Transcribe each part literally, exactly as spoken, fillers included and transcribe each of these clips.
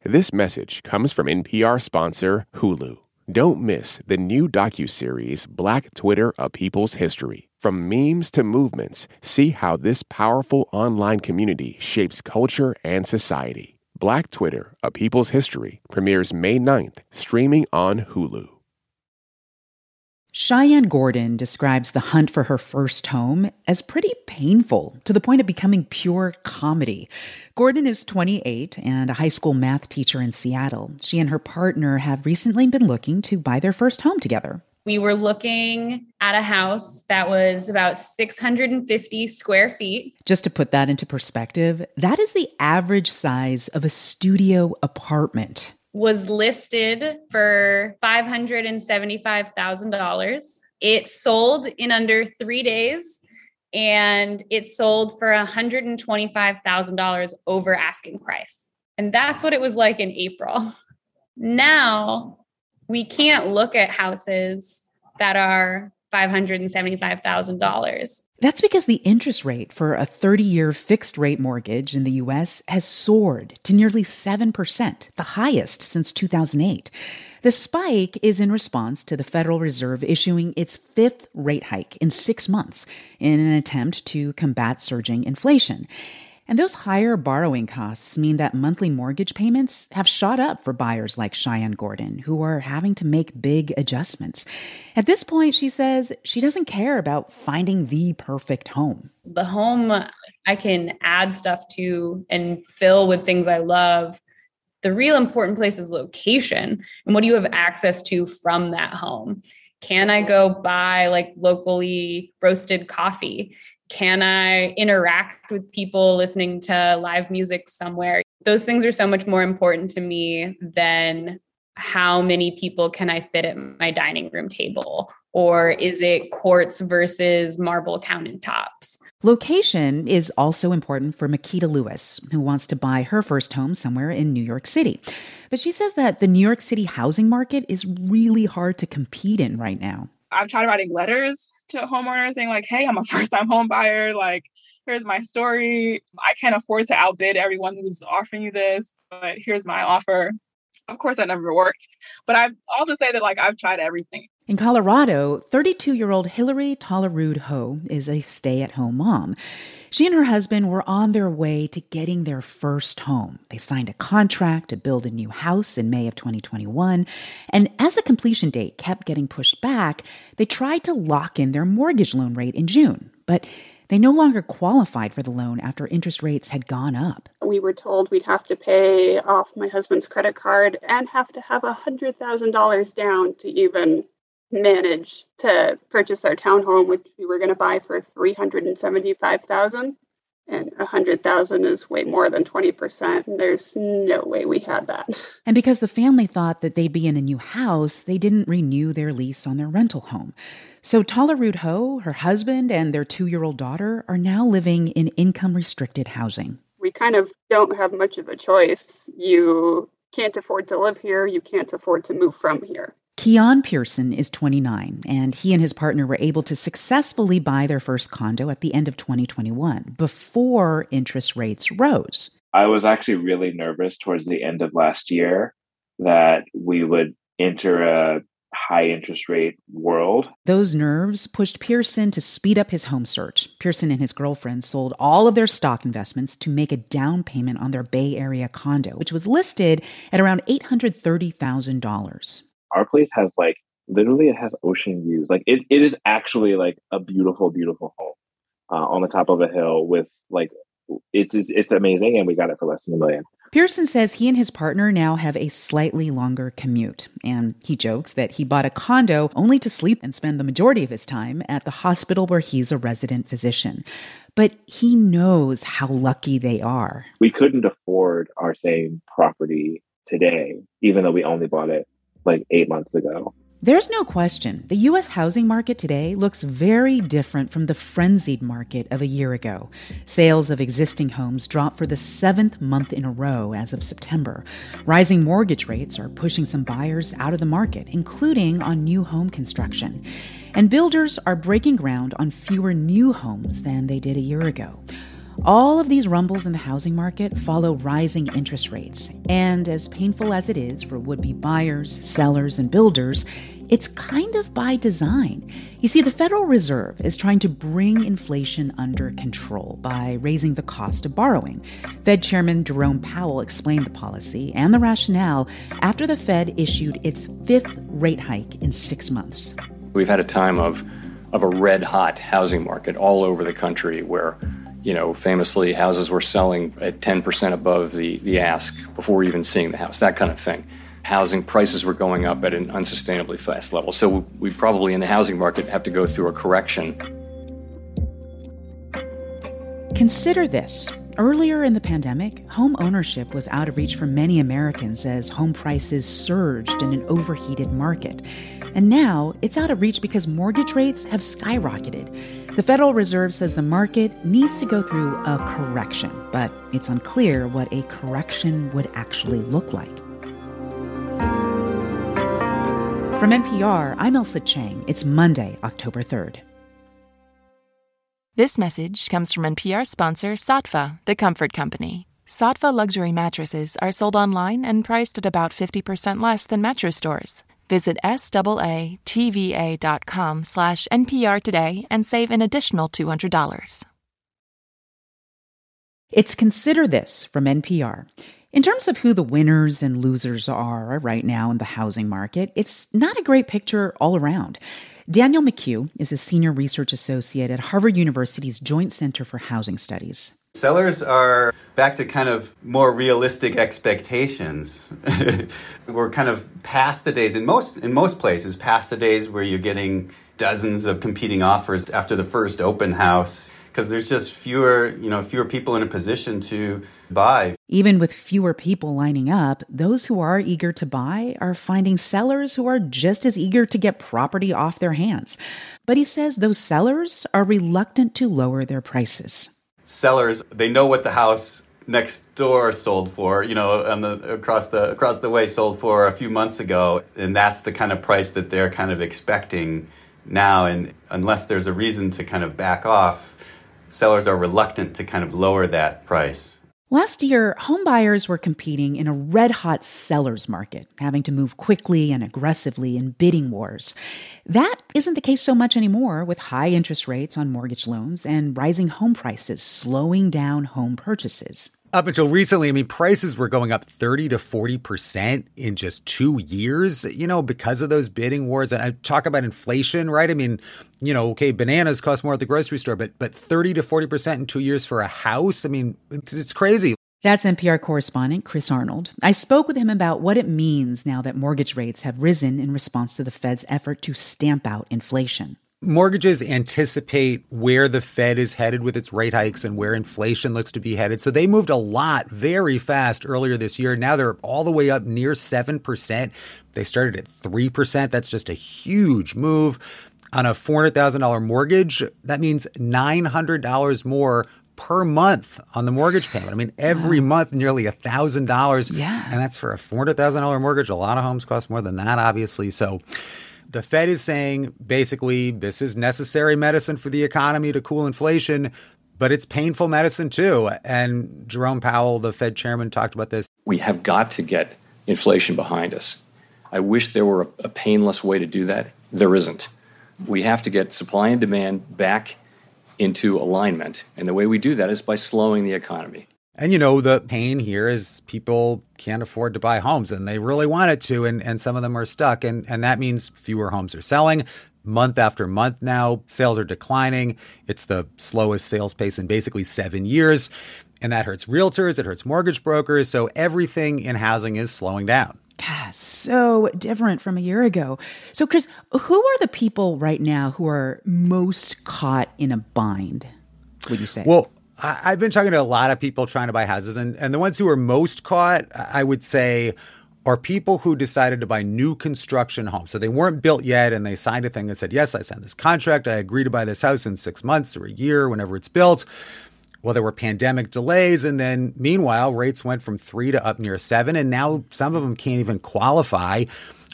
This message comes from N P R sponsor Hulu. Don't miss the new docuseries Black Twitter, A People's History. From memes to movements, see how this powerful online community shapes culture and society. Black Twitter, A People's History premieres May ninth, streaming on Hulu. Cheyenne Gordon describes the hunt for her first home as pretty painful, to the point of becoming pure comedy. Gordon is twenty-eight and a high school math teacher in Seattle. She and her partner have recently been looking to buy their first home together. We were looking at a house that was about six hundred fifty square feet. Just to put that into perspective, that is the average size of a studio apartment. Was listed for five hundred seventy-five thousand dollars. It sold in under three days, and it sold for one hundred twenty-five thousand dollars over asking price. And that's what it was like in April. Now, we can't look at houses that are five hundred seventy-five thousand dollars. That's because the interest rate for a thirty-year fixed-rate mortgage in the U S has soared to nearly seven percent, the highest since two thousand eight. The spike is in response to the Federal Reserve issuing its fifth rate hike in six months in an attempt to combat surging inflation. And those higher borrowing costs mean that monthly mortgage payments have shot up for buyers like Cheyenne Gordon, who are having to make big adjustments. At this point, she says she doesn't care about finding the perfect home. The home I can add stuff to and fill with things I love. The real important place is location. And what do you have access to from that home? Can I go buy like locally roasted coffee? Can I interact with people listening to live music somewhere? Those things are so much more important to me than how many people can I fit at my dining room table? Or is it quartz versus marble countertops? Location is also important for Makita Lewis, who wants to buy her first home somewhere in New York City. But she says that the New York City housing market is really hard to compete in right now. I've tried writing letters to homeowners saying like, hey, I'm a first-time home buyer. Like, here's my story. I can't afford to outbid everyone who's offering you this, but here's my offer. Of course, that never worked. But I've all to say that like I've tried everything. In Colorado, thirty-two-year-old Hillary Tolerud Ho is a stay-at-home mom. She and her husband were on their way to getting their first home. They signed a contract to build a new house in May of twenty twenty-one. And as the completion date kept getting pushed back, they tried to lock in their mortgage loan rate in June. But they no longer qualified for the loan after interest rates had gone up. We were told we'd have to pay off my husband's credit card and have to have one hundred thousand dollars down to even manage to purchase our townhome, which we were going to buy for three hundred seventy-five thousand dollars. And one hundred thousand dollars is way more than twenty percent. And there's no way we had that. And because the family thought that they'd be in a new house, they didn't renew their lease on their rental home. So Tolerud Ho, her husband, and their two-year-old daughter are now living in income-restricted housing. We kind of don't have much of a choice. You can't afford to live here. You can't afford to move from here. Keon Pearson is twenty-nine, and he and his partner were able to successfully buy their first condo at the end of twenty twenty-one, before interest rates rose. I was actually really nervous towards the end of last year that we would enter a high interest rate world. Those nerves pushed Pearson to speed up his home search. Pearson and his girlfriend sold all of their stock investments to make a down payment on their Bay Area condo, which was listed at around eight hundred thirty thousand dollars. Our place has like, literally it has ocean views. Like it, it is actually like a beautiful, beautiful home uh, on the top of a hill with like, it's, it's, it's amazing. And we got it for less than a million. Pearson says he and his partner now have a slightly longer commute. And he jokes that he bought a condo only to sleep and spend the majority of his time at the hospital where he's a resident physician. But he knows how lucky they are. We couldn't afford our same property today, even though we only bought it like eight months ago. There's no question. The U S housing market today looks very different from the frenzied market of a year ago. Sales of existing homes dropped for the seventh month in a row as of September. Rising mortgage rates are pushing some buyers out of the market, including on new home construction. And builders are breaking ground on fewer new homes than they did a year ago. All of these rumbles in the housing market follow rising interest rates. And as painful as it is for would-be buyers, sellers, and builders, it's kind of by design. You see, the Federal Reserve is trying to bring inflation under control by raising the cost of borrowing. Fed Chairman Jerome Powell explained the policy and the rationale after the Fed issued its fifth rate hike in six months. We've had a time of, of a red-hot housing market all over the country where, you know, famously houses were selling at ten percent above the, the ask before even seeing the house, that kind of thing. Housing prices were going up at an unsustainably fast level. So we probably in the housing market have to go through a correction. Consider this. Earlier in the pandemic, home ownership was out of reach for many Americans as home prices surged in an overheated market. And now it's out of reach because mortgage rates have skyrocketed. The Federal Reserve says the market needs to go through a correction, but it's unclear what a correction would actually look like. From N P R, I'm Ailsa Chang. It's Monday, October third. This message comes from N P R sponsor Saatva, the comfort company. Saatva luxury mattresses are sold online and priced at about fifty percent less than mattress stores. Visit S-A-A-T-V-A dot com slash N P R today and save an additional two hundred dollars. It's Consider This from N P R. In terms of who the winners and losers are right now in the housing market, it's not a great picture all around. Daniel McHugh is a senior research associate at Harvard University's Joint Center for Housing Studies. Sellers are back to kind of more realistic expectations. We're kind of past the days, in most in most places, past the days where you're getting dozens of competing offers after the first open house, because there's just fewer, you know, fewer people in a position to buy. Even with fewer people lining up, those who are eager to buy are finding sellers who are just as eager to get property off their hands. But he says those sellers are reluctant to lower their prices. Sellers, they know what the house next door sold for, you know, on the across the across the way sold for a few months ago, and that's the kind of price that they're kind of expecting now. And unless there's a reason to kind of back off, sellers are reluctant to kind of lower that price. Last year, home buyers were competing in a red-hot seller's market, having to move quickly and aggressively in bidding wars. That isn't the case so much anymore, with high interest rates on mortgage loans and rising home prices slowing down home purchases. Up until recently, I mean, prices were going up thirty to forty percent in just two years, you know, because of those bidding wars. And I talk about inflation, right? I mean, you know, okay, bananas cost more at the grocery store, but but thirty to forty percent in two years for a house? I mean, it's, it's crazy. That's N P R correspondent Chris Arnold. I spoke with him about what it means now that mortgage rates have risen in response to the Fed's effort to stamp out inflation. Mortgages anticipate where the Fed is headed with its rate hikes and where inflation looks to be headed. So they moved a lot very fast earlier this year. Now they're all the way up near seven percent. They started at three percent. That's just a huge move. On a four hundred thousand dollars mortgage, that means nine hundred dollars more per month on the mortgage payment. I mean, every wow. month, nearly one thousand dollars. Yeah. And that's for a four hundred thousand dollars mortgage. A lot of homes cost more than that, obviously. So the Fed is saying, basically, this is necessary medicine for the economy to cool inflation, but it's painful medicine too. And Jerome Powell, the Fed chairman, talked about this. We have got to get inflation behind us. I wish there were a painless way to do that. There isn't. We have to get supply and demand back into alignment. And the way we do that is by slowing the economy. And, you know, the pain here is people can't afford to buy homes and they really wanted to. And, and some of them are stuck. And, and that means fewer homes are selling. Month after month now, sales are declining. It's the slowest sales pace in basically seven years. And that hurts realtors. It hurts mortgage brokers. So everything in housing is slowing down. Yeah, so different from a year ago. So, Chris, who are the people right now who are most caught in a bind, would you say? Well, I've been talking to a lot of people trying to buy houses, and, and the ones who are most caught, I would say, are people who decided to buy new construction homes. So they weren't built yet, and they signed a thing that said, yes, I signed this contract. I agree to buy this house in six months or a year, whenever it's built. Well, there were pandemic delays, and then meanwhile, rates went from three to up near seven, and now some of them can't even qualify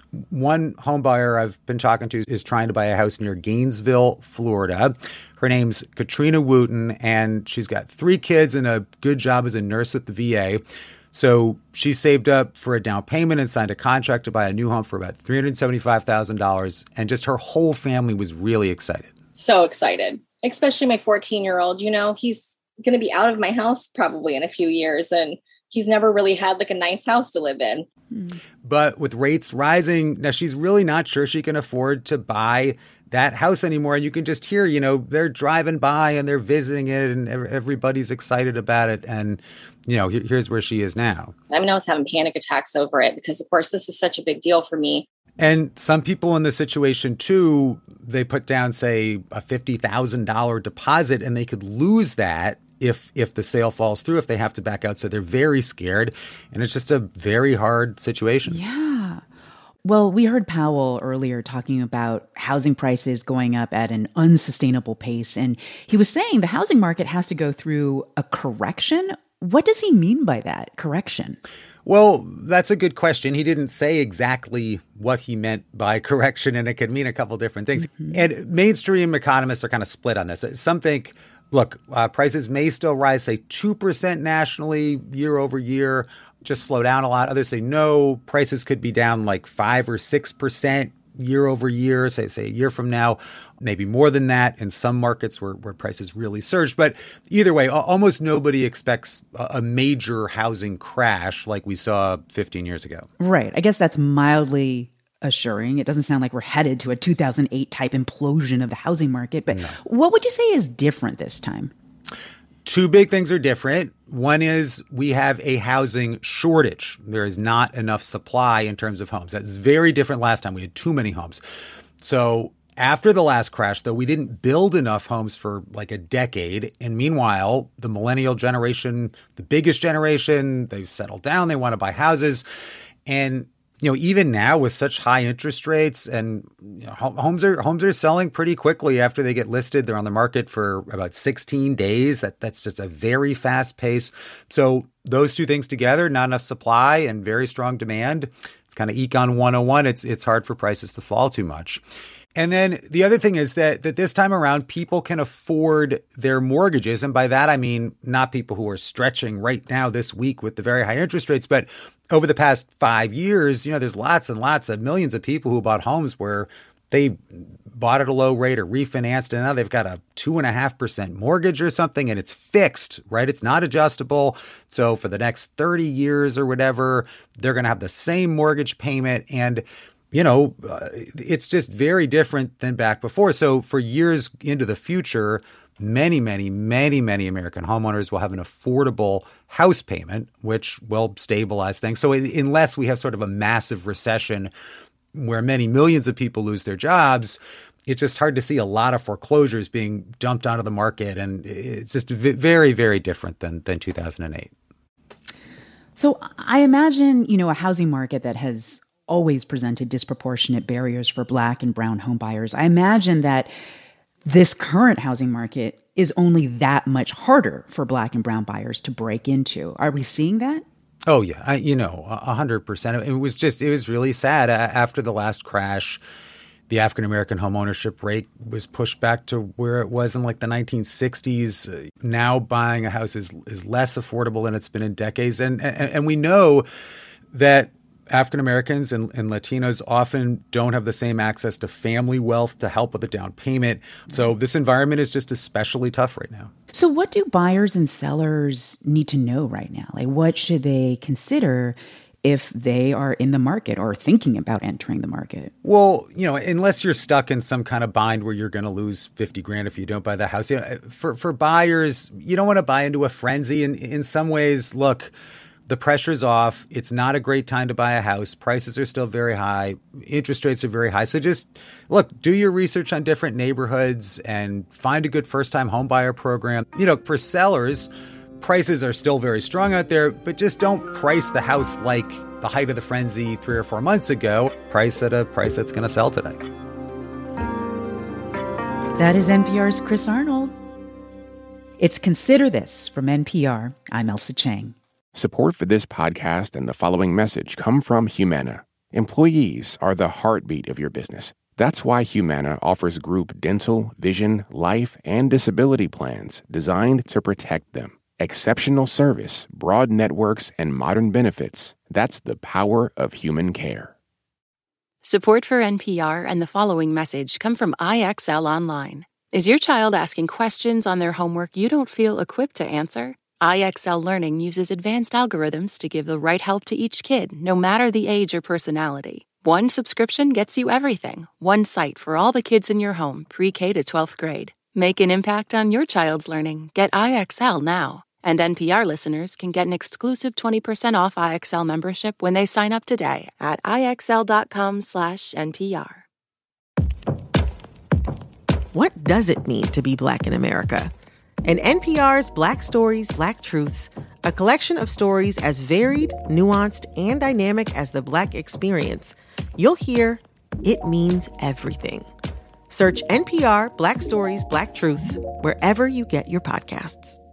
One home buyer I've been talking to is trying to buy a house near Gainesville, Florida. Her name's Katrina Wooten, and she's got three kids and a good job as a nurse with the V A. So she saved up for a down payment and signed a contract to buy a new home for about three hundred seventy-five thousand dollars. And just her whole family was really excited. So excited, especially my fourteen-year-old. You know, he's going to be out of my house probably in a few years, and he's never really had like a nice house to live in. But with rates rising, now she's really not sure she can afford to buy that house anymore. And you can just hear, you know, they're driving by and they're visiting it and everybody's excited about it. And, you know, here's where she is now. I mean, I was having panic attacks over it because, of course, this is such a big deal for me. And some people in the situation, too, they put down, say, a fifty thousand dollars deposit and they could lose that if if the sale falls through, if they have to back out. So they're very scared. And it's just a very hard situation. Yeah. Well, we heard Powell earlier talking about housing prices going up at an unsustainable pace. And he was saying the housing market has to go through a correction. What does he mean by that, correction? Well, that's a good question. He didn't say exactly what he meant by correction, and it could mean a couple different things. Mm-hmm. And mainstream economists are kind of split on this. Some think, look, uh, prices may still rise, say, two percent nationally year over year, just slow down a lot. Others say, no, prices could be down like five or six percent year over year, say, say a year from now, maybe more than that in some markets where, where prices really surge. But either way, almost nobody expects a major housing crash like we saw fifteen years ago. Right. I guess that's mildly assuring. It doesn't sound like we're headed to a two thousand eight type implosion of the housing market. But no. What would you say is different this time? Two big things are different. One is we have a housing shortage. There is not enough supply in terms of homes. That was very different last time. We had too many homes. So after the last crash, though, we didn't build enough homes for like a decade. And meanwhile, the millennial generation, the biggest generation, they've settled down. They want to buy houses. And you know, even now with such high interest rates and you know, homes are homes are selling pretty quickly after they get listed. They're on the market for about sixteen days. That that's just a very fast pace. So those two things together, not enough supply and very strong demand. It's kind of Econ one oh one. It's it's hard for prices to fall too much. And then the other thing is that that this time around, people can afford their mortgages. And by that, I mean, not people who are stretching right now this week with the very high interest rates, but over the past five years, you know, there's lots and lots of millions of people who bought homes where they bought at a low rate or refinanced, and now they've got a two and a half percent mortgage or something, and it's fixed, right? It's not adjustable. So for the next thirty years or whatever, they're going to have the same mortgage payment. And you know, uh, it's just very different than back before. So for years into the future, many, many, many, many American homeowners will have an affordable house payment, which will stabilize things. So unless we have sort of a massive recession where many millions of people lose their jobs, it's just hard to see a lot of foreclosures being dumped onto the market. And it's just very, very different than, than two thousand eight. So I imagine, you know, a housing market that has always presented disproportionate barriers for Black and brown home buyers. I imagine that this current housing market is only that much harder for Black and brown buyers to break into. Are we seeing that? Oh, yeah. I, you know, a hundred percent. It was just, it was really sad. After the last crash, the African-American home ownership rate was pushed back to where it was in like the nineteen sixties. Now buying a house is, is less affordable than it's been in decades. And, and, and we know that African Americans and, and Latinos often don't have the same access to family wealth to help with the down payment. So this environment is just especially tough right now. So what do buyers and sellers need to know right now? Like, what should they consider if they are in the market or thinking about entering the market? Well, you know, unless you're stuck in some kind of bind where you're going to lose fifty grand if you don't buy the house. You know, for, for buyers, you don't want to buy into a frenzy. And in some ways, look, the pressure's off. It's not a great time to buy a house. Prices are still very high. Interest rates are very high. So just look, do your research on different neighborhoods and find a good first-time home buyer program. You know, for sellers, prices are still very strong out there, but just don't price the house like the height of the frenzy three or four months ago. Price at a price that's going to sell today. That is N P R's Chris Arnold. It's Consider This from N P R. I'm Ailsa Chang. Support for this podcast and the following message come from Humana. Employees are the heartbeat of your business. That's why Humana offers group dental, vision, life, and disability plans designed to protect them. Exceptional service, broad networks, and modern benefits. That's the power of human care. Support for N P R and the following message come from I X L Online. Is your child asking questions on their homework you don't feel equipped to answer? I X L Learning uses advanced algorithms to give the right help to each kid, no matter the age or personality. One subscription gets you everything. One site for all the kids in your home, pre-K to twelfth grade. Make an impact on your child's learning. Get I X L now. And N P R listeners can get an exclusive twenty percent off I X L membership when they sign up today at IXL.com slash NPR. What does it mean to be Black in America? In N P R's Black Stories, Black Truths, a collection of stories as varied, nuanced, and dynamic as the Black experience, you'll hear it means everything. Search N P R Black Stories, Black Truths wherever you get your podcasts.